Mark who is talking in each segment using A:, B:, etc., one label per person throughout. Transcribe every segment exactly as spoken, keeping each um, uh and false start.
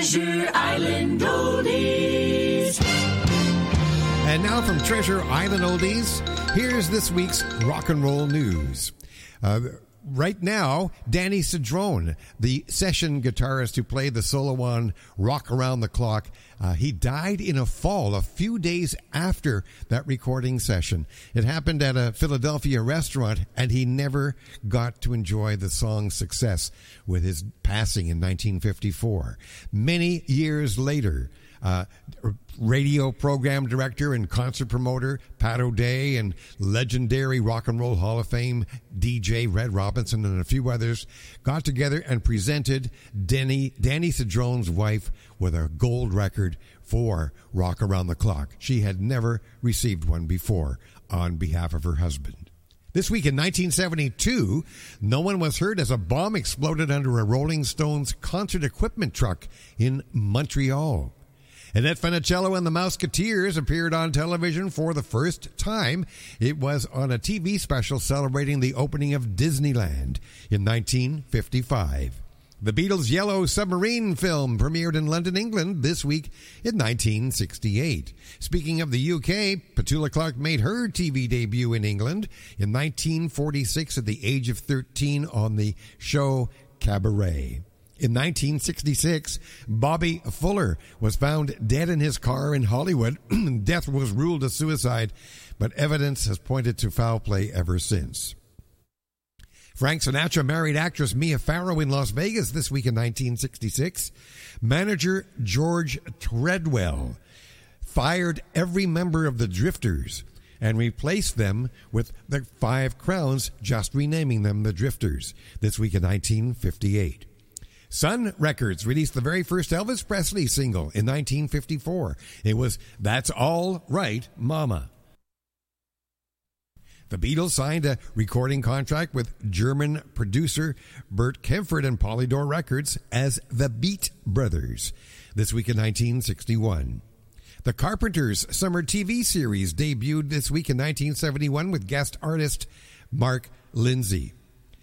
A: Treasure Island Oldies.
B: And now from Treasure Island Oldies, here's this week's rock and roll news. Uh, right now, Danny Cedrone, the session guitarist who played the solo on Rock Around the Clock, uh, he died in a fall a few days after that recording session. It happened at a Philadelphia restaurant, and he never got to enjoy the song's success with his passing in nineteen fifty-four. Many years later, Uh, radio program director and concert promoter Pat O'Day and legendary Rock and Roll Hall of Fame D J Red Robinson and a few others got together and presented Danny, Danny Cedrone's wife with a gold record for Rock Around the Clock. She had never received one before on behalf of her husband. This week in nineteen seventy-two, no one was hurt as a bomb exploded under a Rolling Stones concert equipment truck in Montreal. Annette Funicello and the Mouseketeers appeared on television for the first time. It was on a T V special celebrating the opening of Disneyland in nineteen fifty-five. The Beatles' Yellow Submarine film premiered in London, England this week in nineteen sixty-eight. Speaking of the U K, Petula Clark made her T V debut in England in nineteen forty-six at the age of thirteen on the show Cabaret. In nineteen sixty-six, Bobby Fuller was found dead in his car in Hollywood. Death was ruled a suicide, but evidence has pointed to foul play ever since. Frank Sinatra married actress Mia Farrow in Las Vegas this week in nineteen sixty-six. Manager George Treadwell fired every member of the Drifters and replaced them with the Five Crowns, just renaming them the Drifters, this week in nineteen fifty-eight. Sun Records released the very first Elvis Presley single in nineteen fifty-four. It was That's All Right, Mama. The Beatles signed a recording contract with German producer Bert Kaempfert and Polydor Records as the Beat Brothers this week in nineteen sixty-one. The Carpenters' summer T V series debuted this week in nineteen seventy-one with guest artist Mark Lindsay.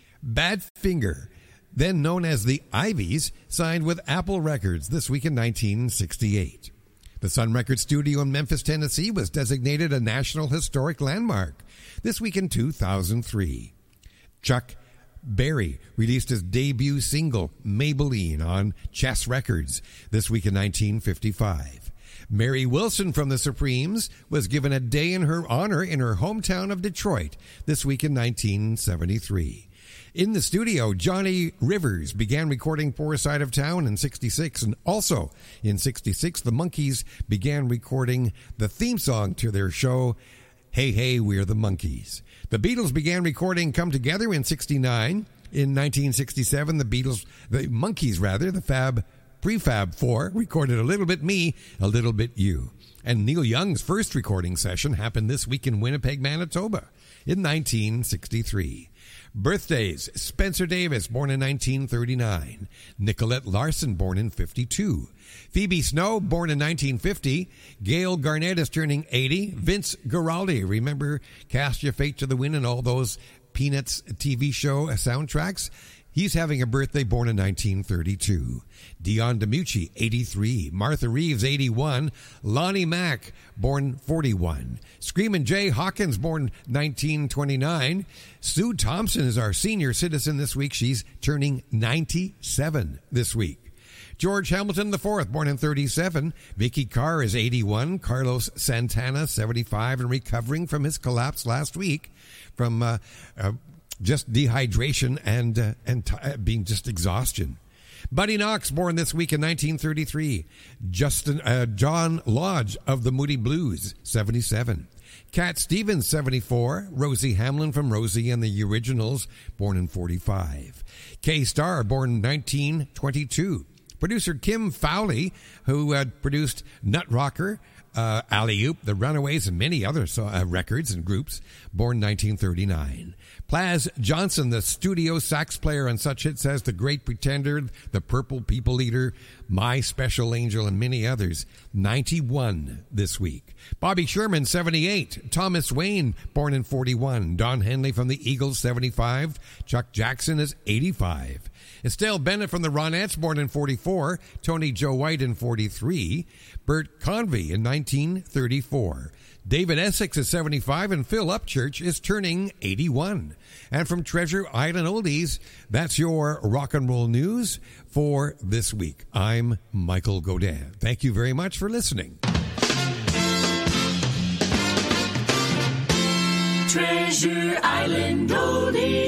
B: Badfinger, then known as the Ivies, signed with Apple Records this week in nineteen sixty-eight. The Sun Records studio in Memphis, Tennessee was designated a National Historic Landmark this week in two thousand three. Chuck Berry released his debut single, Maybelline, on Chess Records this week in nineteen fifty-five. Mary Wilson from the Supremes was given a day in her honor in her hometown of Detroit this week in nineteen seventy-three. In the studio, Johnny Rivers began recording Poor Side of Town in sixty-six, and also in sixty-six, the Monkees began recording the theme song to their show, Hey Hey, We're the Monkees. The Beatles began recording Come Together in sixty-nine. In nineteen sixty-seven, the Beatles, the Monkees rather, the Fab Prefab Four recorded A Little Bit Me, A Little Bit You. And Neil Young's first recording session happened this week in Winnipeg, Manitoba in nineteen sixty-three. Birthdays: Spencer Davis, born in nineteen thirty-nine. Nicolette Larson, born in fifty-two. Phoebe Snow, born in nineteen fifty. Gail Garnett is turning eighty. Vince Guaraldi, remember Cast Your Fate to the Wind and all those Peanuts T V show soundtracks? He's having a birthday, born in nineteen thirty-two. Dion DiMucci, eighty-three. Martha Reeves, eighty-one. Lonnie Mack, born forty-one. Screamin' Jay Hawkins, born nineteen twenty-nine. Sue Thompson is our senior citizen this week. She's turning ninety-seven this week. George Hamilton the fourth, born in thirty-seven. Vicky Carr is eighty-one. Carlos Santana, seventy-five, and recovering from his collapse last week from uh, uh, just dehydration and uh, and t- being just exhaustion. Buddy Knox, born this week in nineteen thirty-three. Justin uh, John Lodge of the Moody Blues, seventy-seven. Cat Stevens, seventy-four. Rosie Hamlin from Rosie and the Originals, born in forty-five. Kay Starr, born in nineteen twenty-two. Producer Kim Fowley, who uh, produced Nut Rocker, uh, Alley Oop, The Runaways, and many other so, uh, records and groups, born nineteen thirty-nine. Plaz Johnson, the studio sax player on such hits as The Great Pretender, The Purple People Eater, My Special Angel, and many others, ninety-one this week. Bobby Sherman, seventy-eight. Thomas Wayne, born in forty-one. Don Henley from the Eagles, seventy-five. Chuck Jackson is eighty-five. Estelle Bennett from the Ronettes, born in forty-four. Tony Joe White in forty-three. Bert Convey in nineteen thirty-four. David Essex is seventy-five, and Phil Upchurch is turning eighty-one. And from Treasure Island Oldies, that's your rock and roll news for this week. I'm Michael Godin. Thank you very much for listening.
A: Treasure Island Oldies.